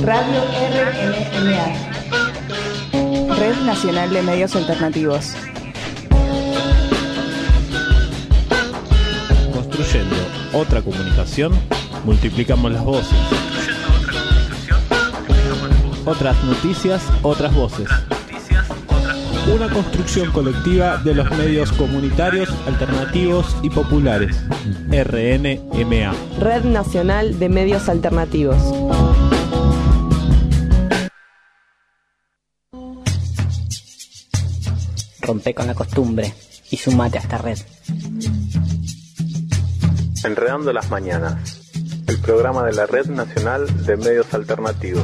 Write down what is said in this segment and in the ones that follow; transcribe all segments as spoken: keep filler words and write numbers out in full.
Radio R N M A, Red Nacional de Medios Alternativos. Construyendo otra comunicación, multiplicamos las voces. Otras noticias, otras voces. Una construcción colectiva de los medios comunitarios, alternativos y populares. R N M A. Red Nacional de Medios Alternativos. Rompe con la costumbre y sumate a esta red. Enredando las mañanas, el programa de la Red Nacional de Medios Alternativos.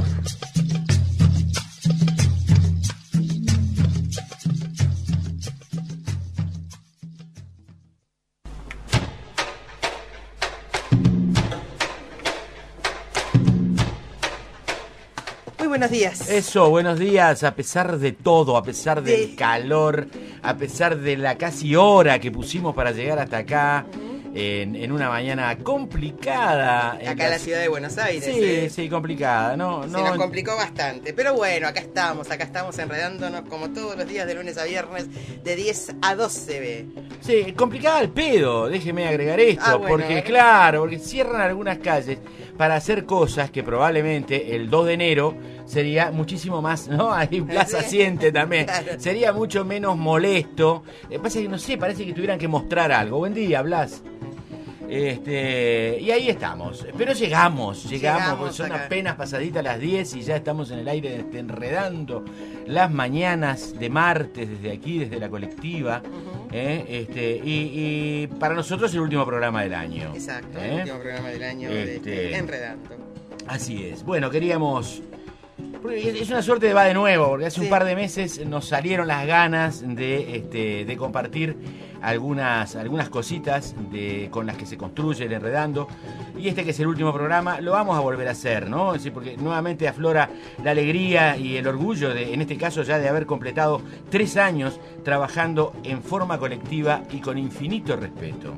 Buenos días. Eso, buenos días, a pesar de todo, a pesar del de... calor, a pesar de la casi hora que pusimos para llegar hasta acá, uh-huh. en, en una mañana complicada. Acá en la... la ciudad de Buenos Aires. Sí, ¿eh? sí, complicada. No, Se no... nos complicó bastante, pero bueno, acá estamos, acá estamos enredándonos como todos los días de lunes a viernes, de diez a doce. Ve. Sí, complicada al pedo, déjeme agregar esto, ah, bueno, porque claro, porque cierran algunas calles para hacer cosas que probablemente el dos de enero sería muchísimo más, ¿no? Hay Plaza Siente también. Claro. Sería mucho menos molesto. Eh, pasa que no sé, parece que tuvieran que mostrar algo. Buen día, Blas. Este, y ahí estamos. Pero llegamos, llegamos, llegamos porque son acá. Apenas pasaditas las diez y ya estamos en el aire este, enredando las mañanas de martes desde aquí, desde la colectiva. Uh-huh. ¿eh? este, y, y para nosotros el último programa del año. Exacto, ¿eh? el último programa del año este, de Enredando. Así es. Bueno, queríamos... Es una suerte de va de nuevo, porque hace sí. un par de meses nos salieron las ganas de, este, de compartir algunas, algunas cositas de, con las que se construye el Enredando. Y este que es el último programa, lo vamos a volver a hacer, ¿no? Es decir, porque nuevamente aflora la alegría y el orgullo, de, en este caso ya de haber completado tres años trabajando en forma colectiva y con infinito respeto.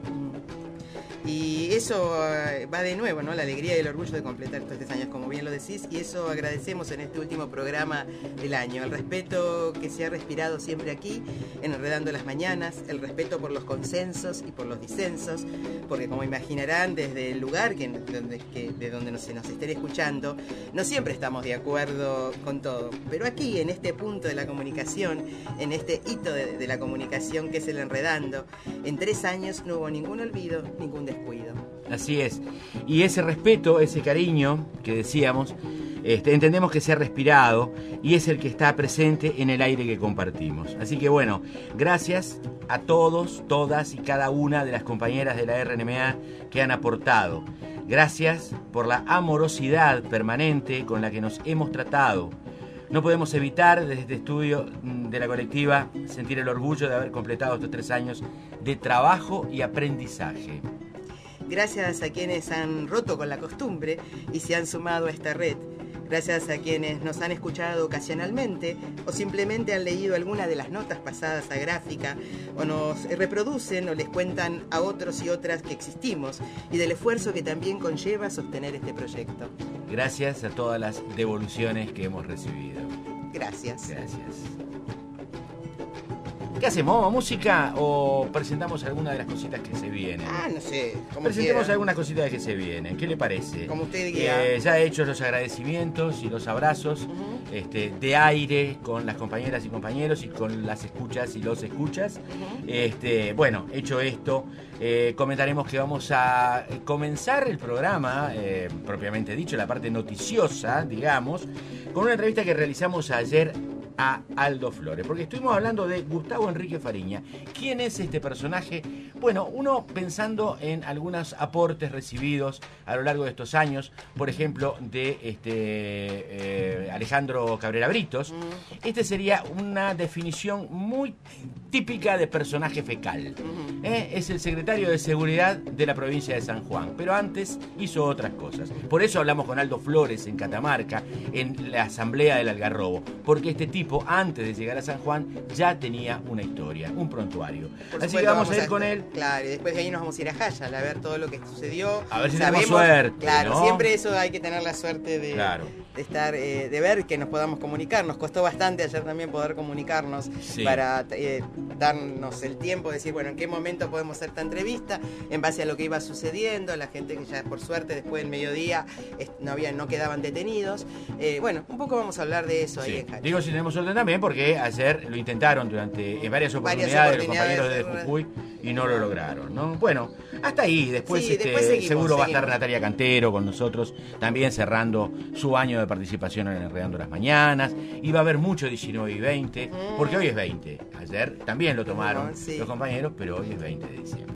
Y eso va de nuevo, ¿no? La alegría y el orgullo de completar estos tres años, como bien lo decís, y eso agradecemos en este último programa del año. El respeto que se ha respirado siempre aquí, en Enredando las Mañanas, el respeto por los consensos y por los disensos, porque como imaginarán, desde el lugar que, donde, que, de donde nos, se nos estén escuchando, no siempre estamos de acuerdo con todo. Pero aquí, en este punto de la comunicación, en este hito de, de la comunicación que es el Enredando, en tres años no hubo ningún olvido, ningún descuido. Así es. Y ese respeto, ese cariño que decíamos, este, entendemos que se ha respirado y es el que está presente en el aire que compartimos. Así que bueno, gracias a todos, todas y cada una de las compañeras de la R N M A que han aportado. Gracias por la amorosidad permanente con la que nos hemos tratado. No podemos evitar desde este estudio de la colectiva sentir el orgullo de haber completado estos tres años de trabajo y aprendizaje. Gracias a quienes han roto con la costumbre y se han sumado a esta red. Gracias a quienes nos han escuchado ocasionalmente o simplemente han leído alguna de las notas pasadas a Gráfica o nos reproducen o les cuentan a otros y otras que existimos y del esfuerzo que también conlleva sostener este proyecto. Gracias a todas las devoluciones que hemos recibido. Gracias. Gracias. ¿Qué hacemos? ¿Vamos a música o presentamos alguna de las cositas que se vienen? Ah, no sé. Como Presentemos quiera. algunas cositas que se vienen. ¿Qué le parece? Como usted diga. Eh, ya he hecho los agradecimientos y los abrazos uh-huh. este, de aire con las compañeras y compañeros y con las escuchas y los escuchas. Uh-huh. Este, bueno, hecho esto, eh, comentaremos que vamos a comenzar el programa, eh, propiamente dicho, la parte noticiosa, digamos, con una entrevista que realizamos ayer a Aldo Flores, porque estuvimos hablando de Gustavo Enrique Fariña. ¿Quién es este personaje? Bueno, uno pensando en algunos aportes recibidos a lo largo de estos años, por ejemplo, de este eh, Alejandro Cabrera Britos, mm. este sería una definición muy típica de personaje fecal. Mm. ¿Eh? Es el secretario de Seguridad de la provincia de San Juan, pero antes hizo otras cosas. Por eso hablamos con Aldo Flores en Catamarca, en la asamblea del Algarrobo, porque este tipo, antes de llegar a San Juan, ya tenía una historia, un prontuario. Por Así que vamos, vamos a ir con él. Claro, y después de ahí nos vamos a ir a Jayal a ver todo lo que sucedió. A ver si Sabemos, tenemos suerte, claro, ¿no? Siempre eso hay que tener la suerte de, claro. de estar, eh, de ver que nos podamos comunicar. Nos costó bastante ayer también poder comunicarnos Sí. para eh, darnos el tiempo de decir, bueno, en qué momento podemos hacer esta entrevista, en base a lo que iba sucediendo, la gente que ya por suerte después del mediodía eh, no había, no quedaban detenidos. Eh, bueno, un poco vamos a hablar de eso Sí. ahí en Hachi. Digo si tenemos suerte también porque ayer lo intentaron durante en varias Varias oportunidades, oportunidades, los compañeros de Jujuy y no lo lograron, ¿no? Bueno, hasta ahí. Después, Sí, este, después seguimos, seguro va a seguimos. estar Natalia Cantero con nosotros, también cerrando su año de participación en Enredando las Mañanas. Y va a haber mucho diecinueve y veinte, porque hoy es veinte. Ayer también lo tomaron No, sí. los compañeros, pero hoy es veinte de diciembre.